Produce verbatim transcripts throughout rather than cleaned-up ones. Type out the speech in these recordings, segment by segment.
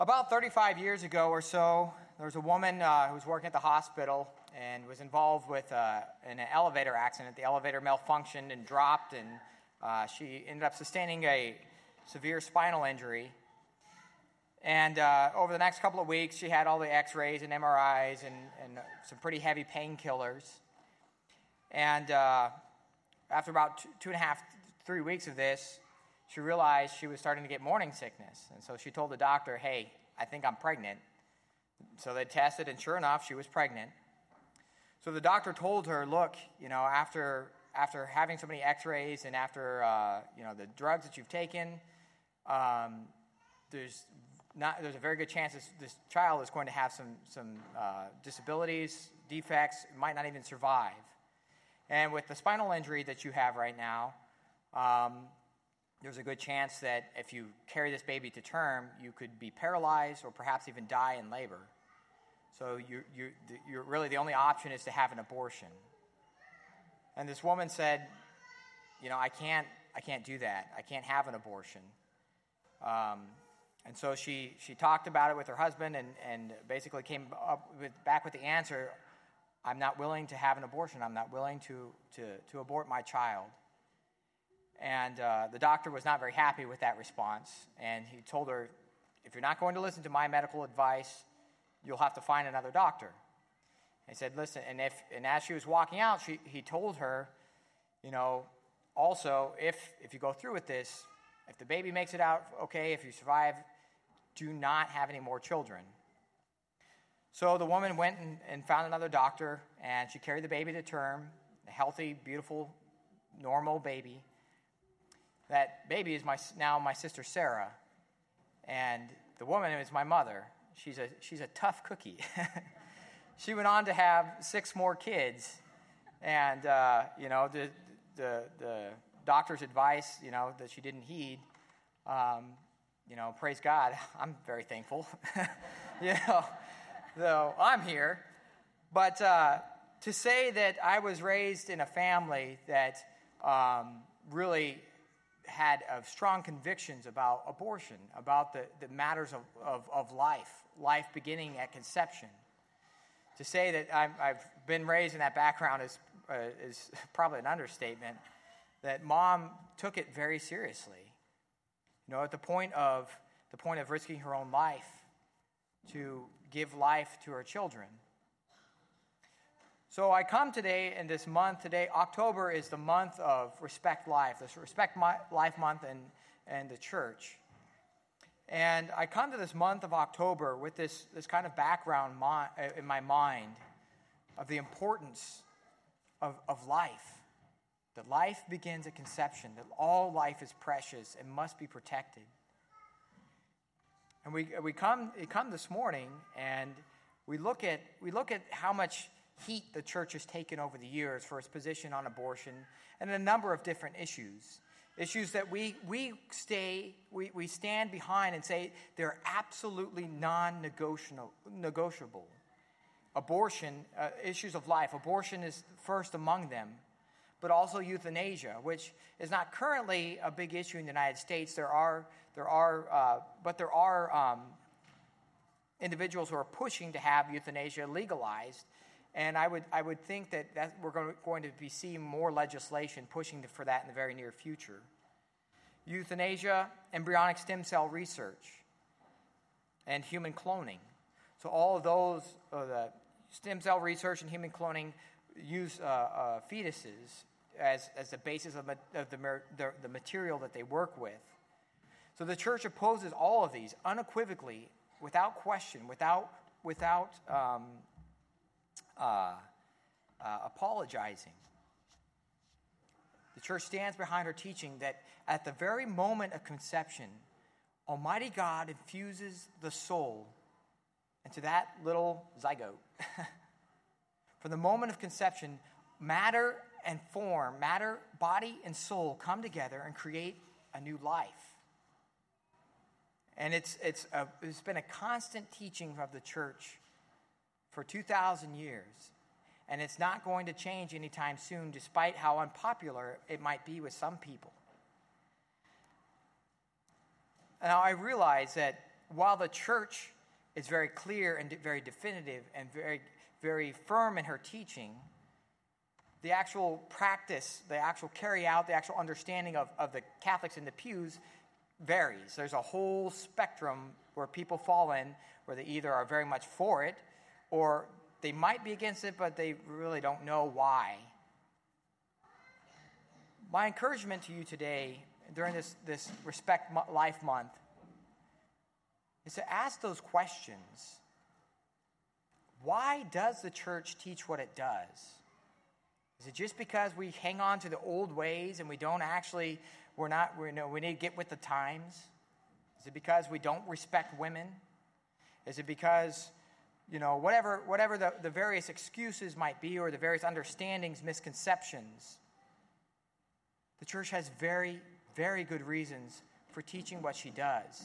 About thirty-five years ago or so, there was a woman uh, who was working at the hospital and was involved with uh, in an elevator accident. The elevator malfunctioned and dropped, and uh, she ended up sustaining a severe spinal injury. And uh, over the next couple of weeks, she had all the x-rays and M R Is and, and some pretty heavy painkillers. And uh, after about two, two and a half, three weeks of this, she realized she was starting to get morning sickness. And so she told the doctor, hey, I think I'm pregnant. So they tested, and sure enough, she was pregnant. So the doctor told her, look, you know, after after having so many x-rays and after, uh, you know, the drugs that you've taken, um, there's not there's a very good chance this, this child is going to have some, some uh, disabilities, defects, might not even survive. And with the spinal injury that you have right now, um, there's a good chance that if you carry this baby to term, you could be paralyzed or perhaps even die in labor. So you, you, you're really the only option is to have an abortion. And this woman said, you know, I can't, I can't do that. I can't have an abortion. Um, and so she, she talked about it with her husband and, and basically came up with, back with the answer, I'm not willing to have an abortion. I'm not willing to, to, to abort my child. And uh, the doctor was not very happy with that response. And he told her, if you're not going to listen to my medical advice, you'll have to find another doctor. He said, listen, and if and as she was walking out, she, he told her, you know, also, if if you go through with this, if the baby makes it out okay, if you survive, do not have any more children. So the woman went and, and found another doctor, and she carried the baby to term, a healthy, beautiful, normal baby. That baby is my now my sister Sarah, and the woman is my mother. She's a she's a tough cookie. She went on to have six more kids, and uh, you know the, the the doctor's advice, you know, that she didn't heed. Um, you know, praise God, I'm very thankful. you know, though I'm here, but uh, to say that I was raised in a family that um, really had uh, strong convictions about abortion, about the, the matters of, of, of life, life beginning at conception. To say that I'm, I've been raised in that background is, uh, is probably an understatement, that mom took it very seriously. You know, at the point of the point of risking her own life to give life to her children. So I come today in this month. Today, October is the month of Respect Life, this Respect Life Month and, and the church. And I come to this month of October with this, this kind of background mi- in my mind of the importance of, of life. That life begins at conception, that all life is precious and must be protected. And we we come we come this morning and we look at we look at how much heat the church has taken over the years for its position on abortion and a number of different issues. Issues that we we stay we, we stand behind and say they're absolutely non-negotiable. Negotiable. Abortion, uh, issues of life. Abortion is first among them, but also euthanasia, which is not currently a big issue in the United States. There are there are uh, but there are um, individuals who are pushing to have euthanasia legalized. And I would I would think that, that we're going to, going to be seeing more legislation pushing for that in the very near future. Euthanasia, embryonic stem cell research, and human cloning. So all of those, uh, the stem cell research and human cloning use uh, uh, fetuses as, as the basis of, of the, the, the material that they work with. So the church opposes all of these unequivocally, without question, without without. Um, Uh, uh, apologizing. The church stands behind her teaching that at the very moment of conception, Almighty God infuses the soul into that little zygote. From the moment of conception, matter and form, matter, body, and soul come together and create a new life. And it's it's a, it's been a constant teaching of the church for two thousand years, and it's not going to change anytime soon, despite how unpopular it might be with some people. Now, I realize that while the church is very clear and very definitive and very, very firm in her teaching, the actual practice, the actual carry out, the actual understanding of, of the Catholics in the pews varies. There's a whole spectrum where people fall in, where they either are very much for it, or they might be against it, but they really don't know why. My encouragement to you today, during this, this Respect Life Month, is to ask those questions. Why does the church teach what it does? Is it just because we hang on to the old ways and we don't actually, we're not, we know we need to get with the times? Is it because we don't respect women? Is it because, you know, whatever whatever the, the various excuses might be, or the various understandings, misconceptions, the church has very, very good reasons for teaching what she does.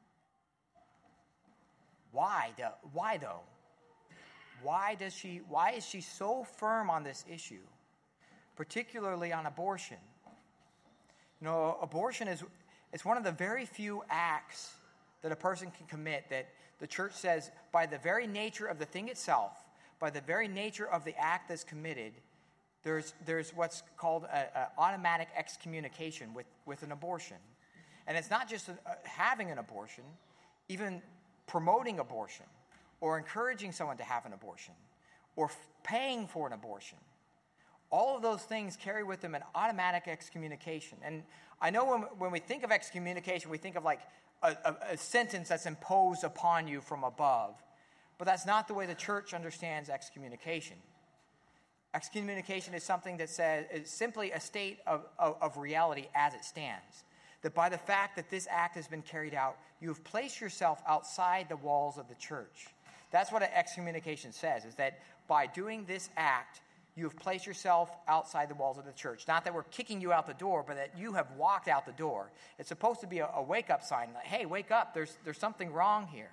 Why, do, why though? Why does she? Why is she so firm on this issue, particularly on abortion? You know, abortion is it's one of the very few acts that a person can commit that the church says, by the very nature of the thing itself, by the very nature of the act that's committed, there's there's what's called an automatic excommunication with, with an abortion. And it's not just a, a, having an abortion, even promoting abortion, or encouraging someone to have an abortion, or f- paying for an abortion. All of those things carry with them an automatic excommunication. And I know when, when we think of excommunication, we think of like a, a, a sentence that's imposed upon you from above. But that's not the way the church understands excommunication. Excommunication is something that says, is simply a state of, of, of reality as it stands. That by the fact that this act has been carried out, you have placed yourself outside the walls of the church. That's what an excommunication says, is that by doing this act, you have placed yourself outside the walls of the church. Not that we're kicking you out the door, but that you have walked out the door. It's supposed to be a, a wake-up sign. Like, hey, wake up, there's, there's something wrong here.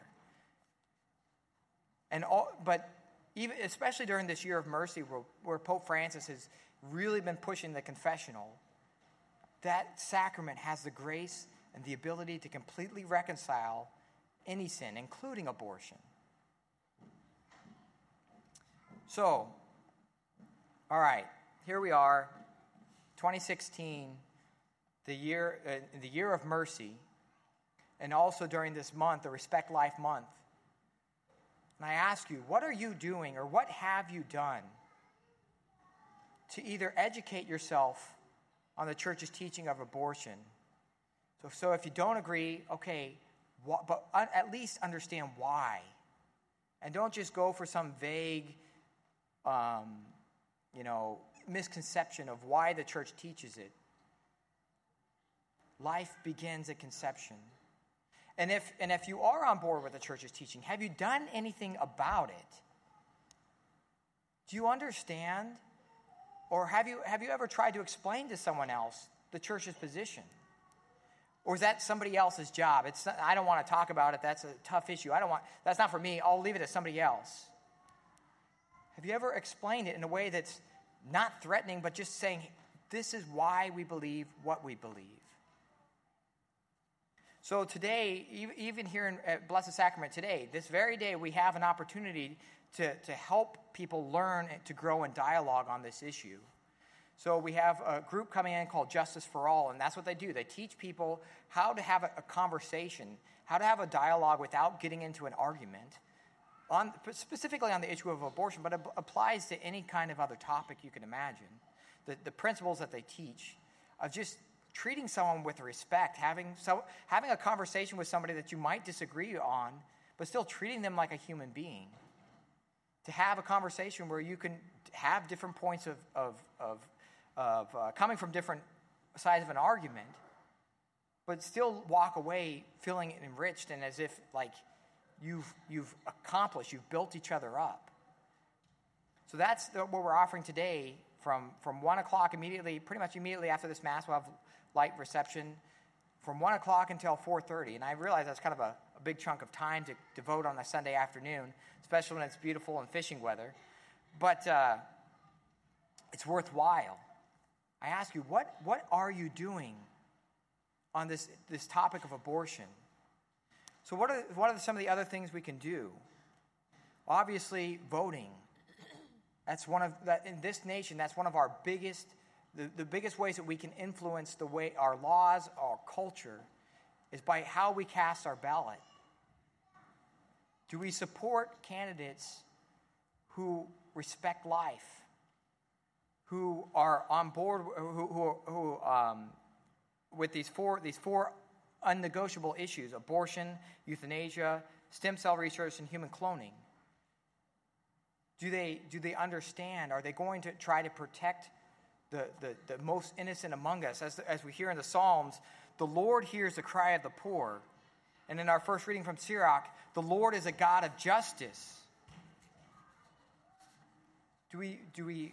And all, but even especially during this year of mercy, where, where Pope Francis has really been pushing the confessional, that sacrament has the grace and the ability to completely reconcile any sin, including abortion. So, all right, here we are, twenty sixteen, the year, uh, the year of mercy, and also during this month, the Respect Life Month. And I ask you, what are you doing, or what have you done to either educate yourself on the church's teaching of abortion? So, so if you don't agree, okay, wh- but un- at least understand why. And don't just go for some vague, um, you know, misconception of why the church teaches it. Life begins at conception. And if and if you are on board with the church's teaching, have you done anything about it? Do you understand? Or have you have you ever tried to explain to someone else the church's position? Or is that somebody else's job? It's not, I don't want to talk about it. That's a tough issue. I don't want that's not for me. I'll leave it to somebody else. Have you ever explained it in a way that's not threatening, but just saying, this is why we believe what we believe? So today, even here in at Blessed Sacrament today, this very day, we have an opportunity to, to help people learn and to grow in dialogue on this issue. So we have a group coming in called Justice for All, and that's what they do. They teach people how to have a, a conversation, how to have a dialogue without getting into an argument, on specifically on the issue of abortion, but it applies to any kind of other topic you can imagine. The, the principles that they teach of just treating someone with respect, having so having a conversation with somebody that you might disagree on, but still treating them like a human being. To have a conversation where you can have different points of of of, of uh, coming from different sides of an argument, but still walk away feeling enriched and as if like you've you've accomplished, you've built each other up. So that's the, what we're offering today from from one o'clock immediately, pretty much immediately after this Mass, we'll have light reception from one o'clock until four thirty. And I realize that's kind of a, a big chunk of time to devote on a Sunday afternoon, especially when it's beautiful and fishing weather. But uh, it's worthwhile. I ask you, what, what are you doing on this, this topic of abortion? So what are, what are some of the other things we can do? Obviously, voting. That's one of that in this nation. That's one of our biggest, the, the biggest ways that we can influence the way our laws, our culture, is by how we cast our ballot. Do we support candidates who respect life, who are on board, who, who, who um, with these four these four unnegotiable issues: abortion, euthanasia, stem cell research, and human cloning? Do they do they understand? Are they going to try to protect the, the, the most innocent among us? As, as we hear in the Psalms, the Lord hears the cry of the poor. And in our first reading from Sirach, the Lord is a God of justice. Do we do we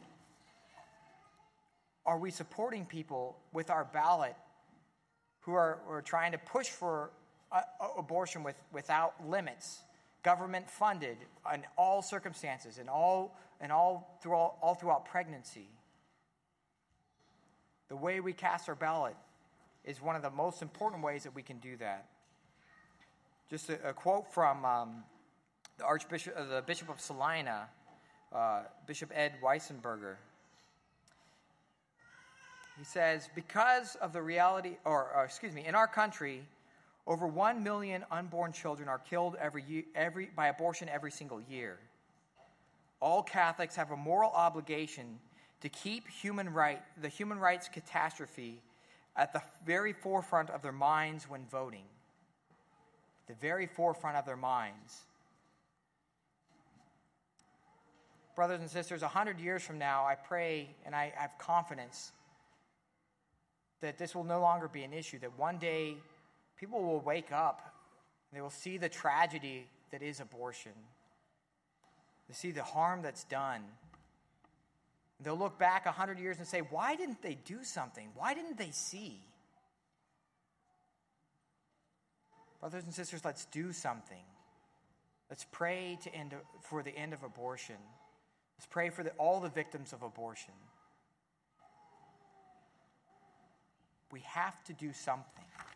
are we supporting people with our ballot who are, who are trying to push for uh, abortion with, without limits, government funded in all circumstances and all and all through all, all throughout pregnancy? The way we cast our ballot is one of the most important ways that we can do that. Just a, a quote from um, the Archbishop, uh, the Bishop of Salina, uh, Bishop Ed Weisenberger. He says, because of the reality, or, or excuse me, in our country, over one million unborn children are killed every year, every by abortion every single year. All Catholics have a moral obligation to keep human right, the human rights catastrophe at the very forefront of their minds when voting. The very forefront of their minds. Brothers and sisters, a hundred years from now, I pray and I have confidence that this will no longer be an issue, that one day people will wake up and they will see the tragedy that is abortion. They see the harm that's done. They'll look back a hundred years and say, why didn't they do something? Why didn't they see? Brothers and sisters, let's do something. Let's pray to end, for the end of abortion. Let's pray for the, all the victims of abortion. We have to do something.